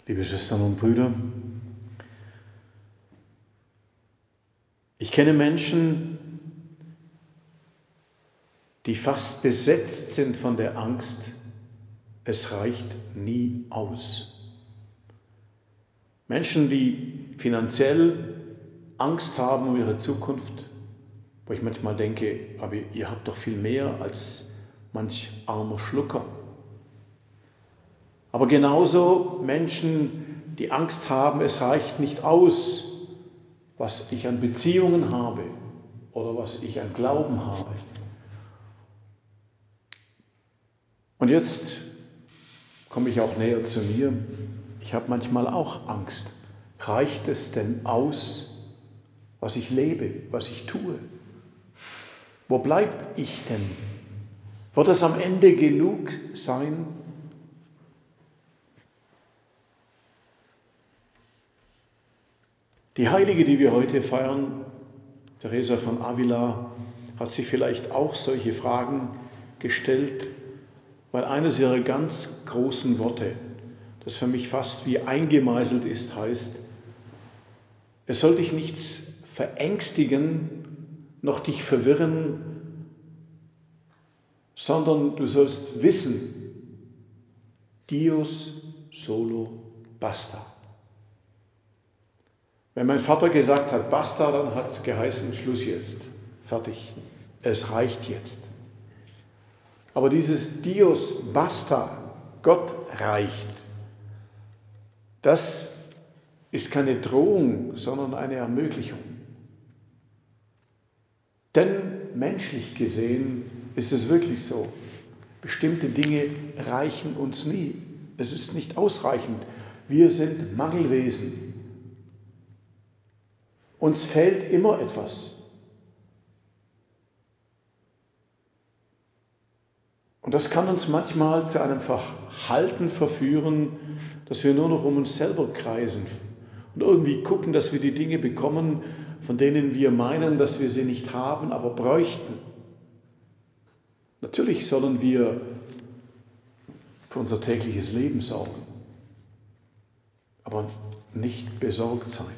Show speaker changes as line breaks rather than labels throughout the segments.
Liebe Schwestern und Brüder, ich kenne Menschen, die fast besetzt sind von der Angst, es reicht nie aus. Menschen, die finanziell Angst haben um ihre Zukunft, wo ich manchmal denke, aber ihr habt doch viel mehr als manch armer Schlucker. Aber genauso Menschen, die Angst haben, es reicht nicht aus, was ich an Beziehungen habe oder was ich an Glauben habe. Und jetzt komme ich auch näher zu mir. Ich habe manchmal auch Angst. Reicht es denn aus, was ich lebe, was ich tue? Wo bleibe ich denn? Wird es am Ende genug sein? Die Heilige, die wir heute feiern, Teresa von Avila, hat sich vielleicht auch solche Fragen gestellt, weil eines ihrer ganz großen Worte, das für mich fast wie eingemeißelt ist, heißt, es soll dich nichts verängstigen, noch dich verwirren, sondern du sollst wissen, Dios solo basta. Wenn mein Vater gesagt hat, basta, dann hat es geheißen, Schluss jetzt, fertig, es reicht jetzt. Aber dieses Dios basta, Gott reicht, das ist keine Drohung, sondern eine Ermöglichung. Denn menschlich gesehen ist es wirklich so, bestimmte Dinge reichen uns nie. Es ist nicht ausreichend. Wir sind Mangelwesen. Uns fehlt immer etwas. Und das kann uns manchmal zu einem Verhalten verführen, dass wir nur noch um uns selber kreisen und irgendwie gucken, dass wir die Dinge bekommen, von denen wir meinen, dass wir sie nicht haben, aber bräuchten. Natürlich sollen wir für unser tägliches Leben sorgen, aber nicht besorgt sein.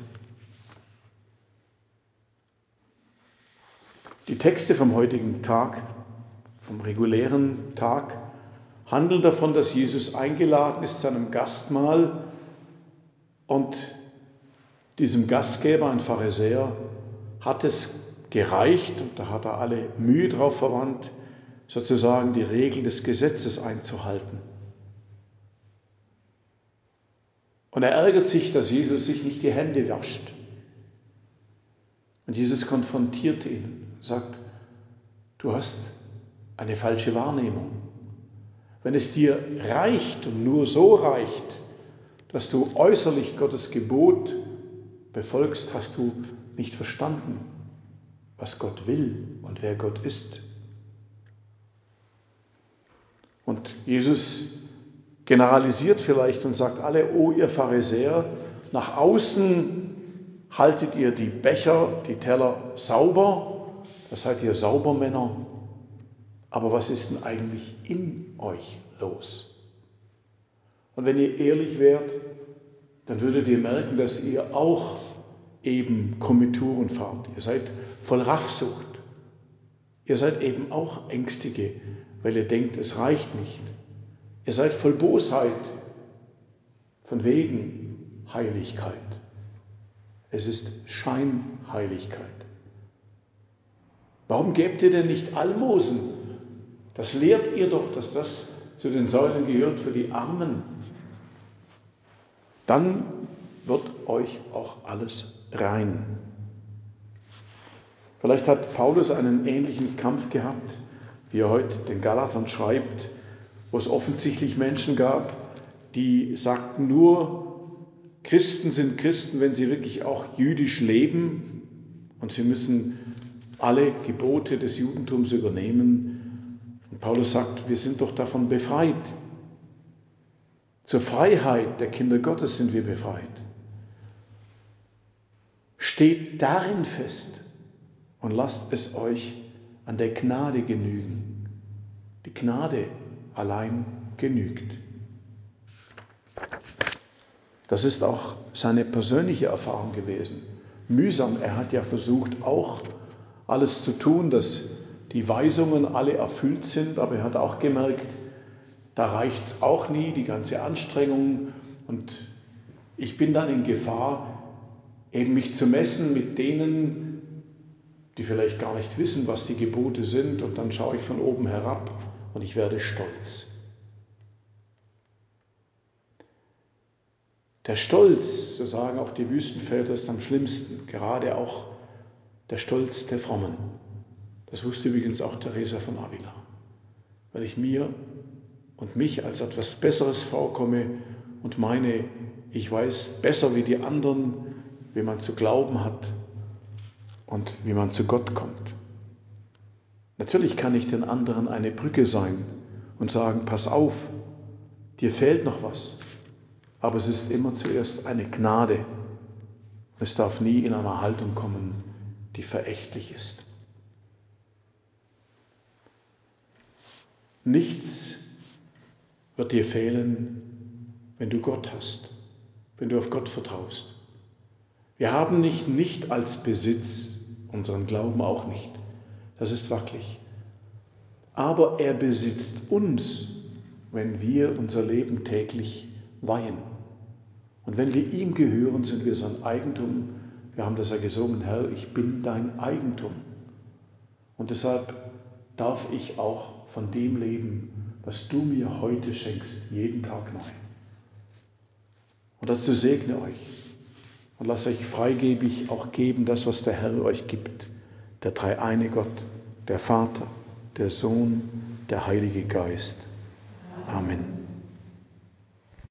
Die Texte vom heutigen Tag, vom regulären Tag, handeln davon, dass Jesus eingeladen ist zu einem Gastmahl und diesem Gastgeber, ein Pharisäer, hat es gereicht, und da hat er alle Mühe drauf verwandt, sozusagen die Regeln des Gesetzes einzuhalten. Und er ärgert sich, dass Jesus sich nicht die Hände wascht. Und Jesus konfrontiert ihn, sagt, du hast eine falsche Wahrnehmung. Wenn es dir reicht und nur so reicht, dass du äußerlich Gottes Gebot befolgst, hast du nicht verstanden, was Gott will und wer Gott ist. Und Jesus generalisiert vielleicht und sagt alle, oh ihr Pharisäer, nach außen haltet ihr die Becher, die Teller sauber, das seid ihr Saubermänner, aber was ist denn eigentlich in euch los? Und wenn ihr ehrlich wärt, dann würdet ihr merken, dass ihr auch eben Kommituren fahrt. Ihr seid voll Raffsucht. Ihr seid eben auch Ängstige, weil ihr denkt, es reicht nicht. Ihr seid voll Bosheit, von wegen Heiligkeit. Es ist Scheinheiligkeit. Warum gebt ihr denn nicht Almosen? Das lehrt ihr doch, dass das zu den Säulen gehört für die Armen. Dann wird euch auch alles rein. Vielleicht hat Paulus einen ähnlichen Kampf gehabt, wie er heute den Galatern schreibt, wo es offensichtlich Menschen gab, die sagten nur, Christen sind Christen, wenn sie wirklich auch jüdisch leben und sie müssen alle Gebote des Judentums übernehmen. Und Paulus sagt, wir sind doch davon befreit. Zur Freiheit der Kinder Gottes sind wir befreit. Steht darin fest und lasst es euch an der Gnade genügen. Die Gnade allein genügt. Das ist auch seine persönliche Erfahrung gewesen. Mühsam, er hat ja versucht, auch alles zu tun, dass die Weisungen alle erfüllt sind, aber er hat auch gemerkt, da reicht es auch nie, die ganze Anstrengung. Und ich bin dann in Gefahr, eben mich zu messen mit denen, die vielleicht gar nicht wissen, was die Gebote sind. Und dann schaue ich von oben herab und ich werde stolz. Der Stolz, so sagen auch die Wüstenväter, ist am schlimmsten, gerade auch der Stolz der Frommen. Das wusste übrigens auch Teresa von Avila. Wenn ich mir und mich als etwas Besseres vorkomme und meine, ich weiß besser wie die anderen, wie man zu glauben hat und wie man zu Gott kommt. Natürlich kann ich den anderen eine Brücke sein und sagen, pass auf, dir fehlt noch was. Aber es ist immer zuerst eine Gnade. Es darf nie in einer Haltung kommen, die verächtlich ist. Nichts wird dir fehlen, wenn du Gott hast, wenn du auf Gott vertraust. Wir haben nicht als Besitz, unseren Glauben auch nicht. Das ist wackelig. Aber er besitzt uns, wenn wir unser Leben täglich weihen. Und wenn wir ihm gehören, sind wir sein Eigentum. Wir haben das ja gesungen, Herr, ich bin dein Eigentum. Und deshalb darf ich auch von dem leben, was du mir heute schenkst, jeden Tag neu. Und dazu segne euch und lasst euch freigebig auch geben, das, was der Herr euch gibt. Der dreieine Gott, der Vater, der Sohn, der Heilige Geist. Amen.